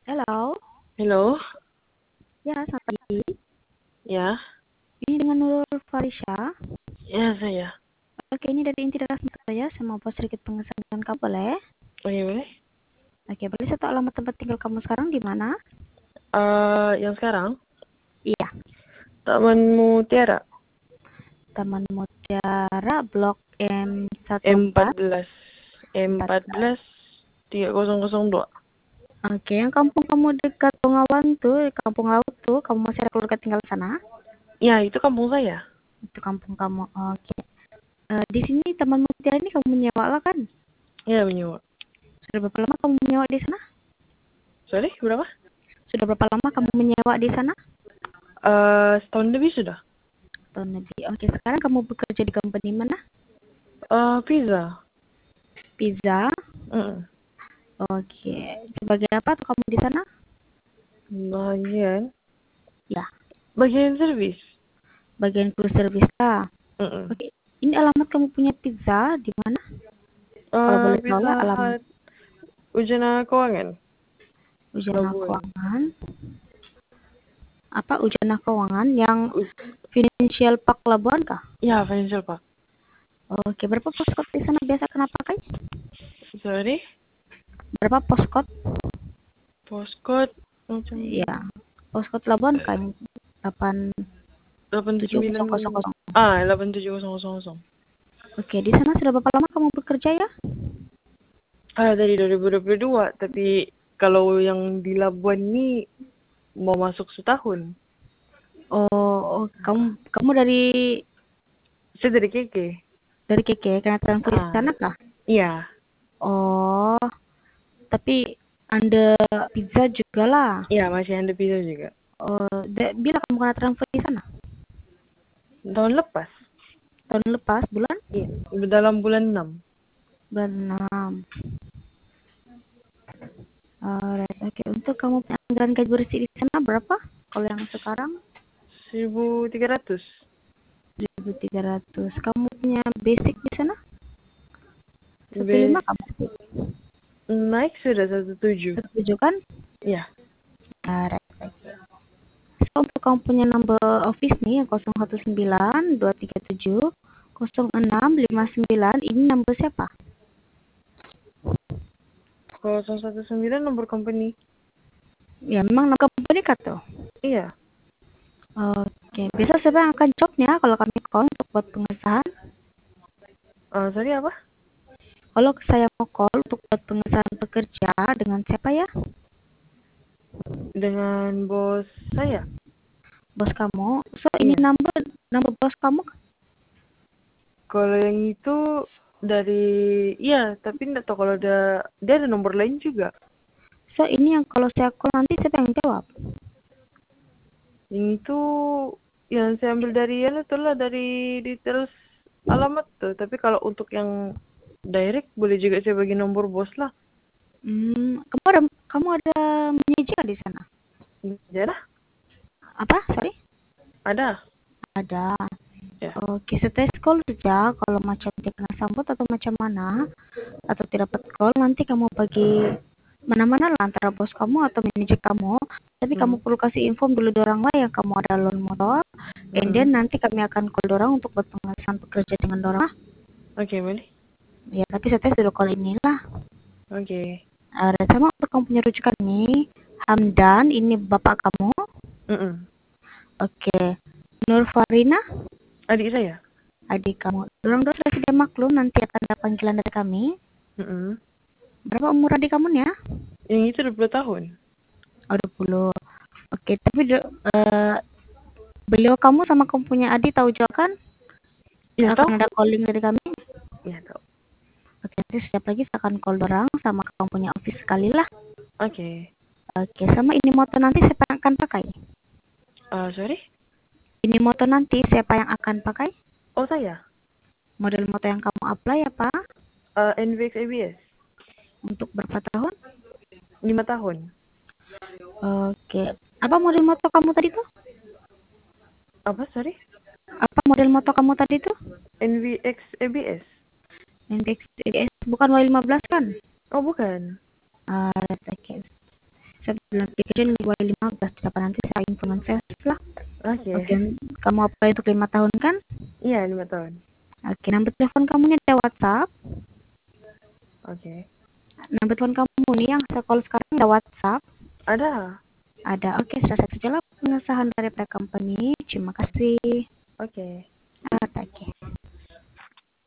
Halo, Halo, ya selamat pagi. ya, Ini dengan Nurul Farisha. ya saya. Oke, ini dari inti dasar saya. Saya mau buat sedikit pengesahan kamu boleh? Oke, boleh? Oke, boleh saya tahu alamat tempat tinggal kamu sekarang di mana? Yang sekarang, Iya, Taman Mutiara, Taman Mutiara, Blok M14. M14, M14, 3002. Oke, yang kampung kamu dekat Bengawan tuh, Kampung Laut tuh, kamu masih ada keluarga tinggal di sana? Ya, itu kampung saya. Itu kampung kamu. Oke. Di sini Taman Mutiara ini kamu menyewa lah kan? Ya, menyewa. Sudah berapa lama kamu menyewa di sana? Sorry, berapa? Sudah berapa lama kamu menyewa di sana? Setahun lebih sudah. Tahun lebih. Oke, sekarang kamu bekerja di company mana? Pizza. Pizza. Mm. Oke. Sebagai apa tuh kamu di sana? Bagian, Ya, bagian servis. bagian crew service lah. Mm. Oke. Ini alamat kamu punya pizza di mana? Kalau boleh tahu lah Pizza alamat Hut, Ujana Keuangan, Ujana Labuan. Keuangan. Apa Ujana Keuangan yang U- Financial Park Labuan kah? ya, Financial Park. Oke, berapa postcode di sana biasa kena pakai? Sorry, Berapa postcode? postcode macam Ya, postcode Labuan kan 89, 87000. 87000. Oke, di sana sudah berapa lama kamu bekerja ya? Dari 2022, tapi kalau yang di Labuan ini mau masuk setahun. Kamu dari Saya dari Keke. KK karena transfer di Ah, sana kah? iya, Oh, tapi Anda pizza juga lah. iya masih ada bisa juga. Oh, bila kamu kena transfer di sana? Tahun lepas, Tahun lepas, bulan? iya, dalam bulan 6. Bulan 6. Alright, oke. Untuk kamu punya anggaran gaji bersih di sana berapa? Kalau yang sekarang 1300. 1.300. Kamu punya basic di sana? 1.5 Base kamu basic? naik sudah 17. 1.7 kan? Iya. Alright, oke. So, untuk kamu punya number office nih yang 019 237 0659, ini number siapa? 019 nomor company. Ya, memang nomor company kah tuh? Iya. Oke, besok siapa yang akan jawabnya kalau kami call untuk buat pengesahan? Sorry apa? Kalau saya mau call untuk buat pengesahan pekerja dengan siapa ya? Dengan bos saya. Bos kamu. So, ini Iya. number bos kamu. Kalau yang itu dari, iya, tapi enggak tahu kalau dia ada nomor lain juga. So, ini yang kalau saya call nanti siapa yang jawab? Yang itu yang saya ambil dari itulah dari details alamat tuh. Tapi kalau untuk yang direct boleh juga saya bagi nomor bos lah. Kamu ada manajer di sana? Ya lah, Apa? Sorry? ada. Ada. Ya. Oke, setelah call saja kalau macam dia kena sambut atau macam mana atau tidak dapat call nanti kamu bagi mana-mana lah antara bos kamu atau manajer kamu. Tapi kamu Hmm. perlu kasih info dulu dorang lah yang kamu ada loan motor. And Hmm. then nanti kami akan call dorang untuk buat pengesahan pekerja dengan dorang. Oke, boleh. Ya, tapi setelah dulu call inilah. Oke. Sama untuk kamu punya rujukan nih. Hamdan, ini bapak kamu. Mm-mm. Oke. Nur Farina, Adik saya. adik kamu. Dorang sudah sudah maklum nanti akan ada panggilan dari kami. Mm-mm. Berapa umur adik kamu nih ya? Yang itu 20 tahun. Oh, 20. Oke, tapi beliau kamu sama kamu punya adik tahu juga kan? Ya tahu. Akan ada calling dari kami. Ya tahu. Oke, nanti setiap lagi saya akan call dorang sama kamu punya office sekali lah. Oke. Oke, sama ini motor nanti siapa yang akan pakai? Sorry. Ini motor nanti siapa yang akan pakai? Oh, saya. Model motor yang kamu apply apa? NVX ABS. Untuk berapa tahun? 5 tahun. Oke. Apa model motor kamu tadi tuh? Apa, sorry? Apa model motor kamu tadi tuh? NVX ABS. NX bukan Y15 kan? Oh, bukan. Oke. Saya bilang kecil 15 dapat nanti saya infokan saya lah. Oke. Oke, kamu apply untuk 5 tahun kan? Iya, 5 tahun. Oke, nomor telepon kamu ini ada WhatsApp. Oke. Nomor telepon kamu nih yang saya call sekarang ada WhatsApp. Ada. Ada. Oke, selesai saja lah pengesahan dari company. Terima kasih. Oke.